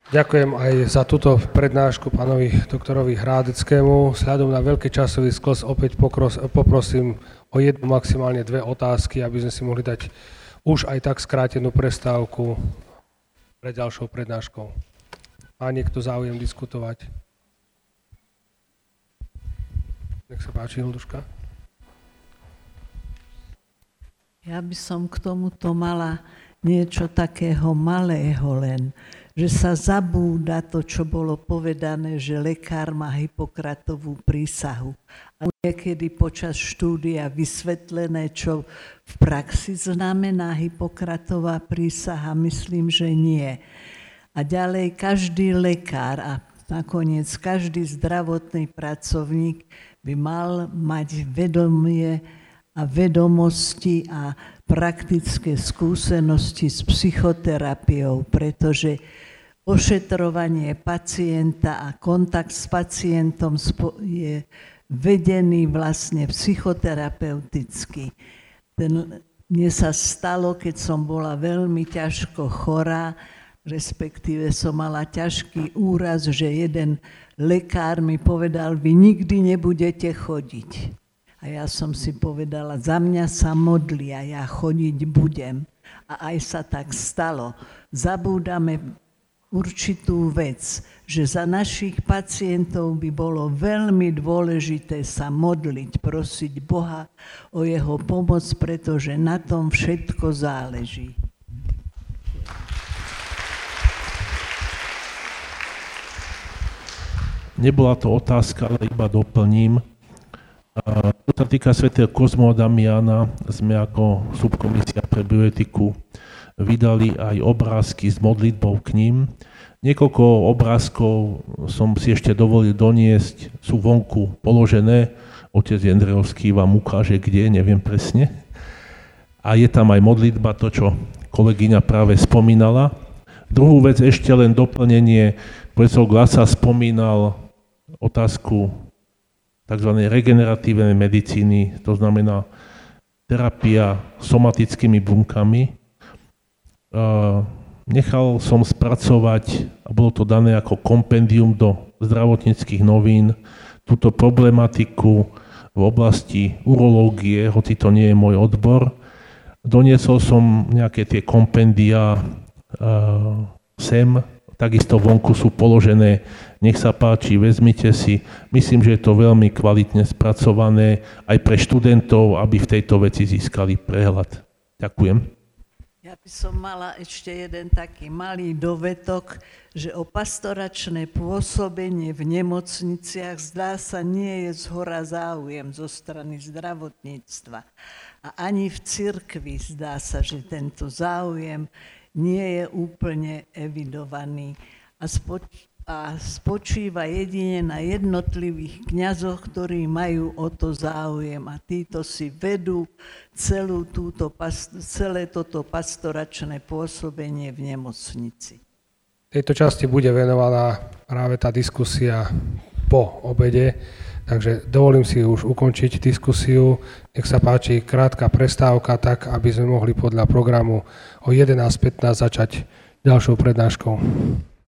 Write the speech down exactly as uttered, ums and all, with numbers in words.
Ďakujem aj za túto prednášku pánovi doktorovi Hrádeckému. Vzhľadom na veľký časový sklos opäť pokros, poprosím o jednu, maximálne dve otázky, aby sme si mohli dať už aj tak skrátenú prestávku pred ďalšou prednáškou. Má niekto záujem diskutovať? Nech sa páči, Hilduška. Ja by som k tomuto mala niečo takého malého len, že sa zabúda to, čo bolo povedané, že lekár má Hippokratovú prísahu. A niekedy počas štúdia vysvetlené, čo v praxi znamená Hippokratová prísaha, myslím, že nie. A ďalej každý lekár a nakoniec každý zdravotný pracovník by mal mať vedomie a vedomosti a praktické skúsenosti s psychoterapiou, pretože ošetrovanie pacienta a kontakt s pacientom je vedený vlastne psychoterapeuticky. Ten, mne sa stalo, keď som bola veľmi ťažko chorá, respektíve som mala ťažký úraz, že jeden lekár mi povedal, vy nikdy nebudete chodiť. A ja som si povedala, za mňa sa modli a ja chodiť budem. A aj sa tak stalo. Zabúdame určitú vec, že za našich pacientov by bolo veľmi dôležité sa modliť, prosiť Boha o jeho pomoc, pretože na tom všetko záleží. Nebola to otázka, ale iba doplním. Čo sa týka svätého Kozmu a Damiana, sme ako subkomisia pre bioetiku vydali aj obrázky s modlitbou k ním. Niekoľko obrázkov som si ešte dovolil doniesť, sú vonku položené. Otec Jendrejovský vám ukáže, kde, neviem presne. A je tam aj modlitba, to, čo kolegyňa práve spomínala. Druhú vec ešte len doplnenie. Profesor Glasa spomínal otázku tzv. Regeneratívnej medicíny, to znamená terapia somatickými bunkami. Nechal som spracovať, a bolo to dané ako kompendium do zdravotníckych novín, túto problematiku v oblasti urológie, hoci to nie je môj odbor. Doniesol som nejaké tie kompendia sem, takisto vonku sú položené. Nech sa páči, vezmite si. Myslím, že je to veľmi kvalitne spracované aj pre študentov, aby v tejto veci získali prehľad. Ďakujem. Ja by som mala ešte jeden taký malý dovetok, že o pastoračné pôsobenie v nemocniciach zdá sa nie je zhora záujem zo strany zdravotníctva. A ani v cirkvi zdá sa, že tento záujem nie je úplne evidovaný a, spoč- a spočíva jedine na jednotlivých kňazoch, ktorí majú o to záujem a títo si vedú celú túto, celé toto pastoračné pôsobenie v nemocnici. V tejto časti bude venovaná práve tá diskusia po obede, takže dovolím si už ukončiť diskusiu. Nech sa páči, krátka prestávka, tak aby sme mohli podľa programu o jedenásť pätnásť začať ďalšou prednáškou.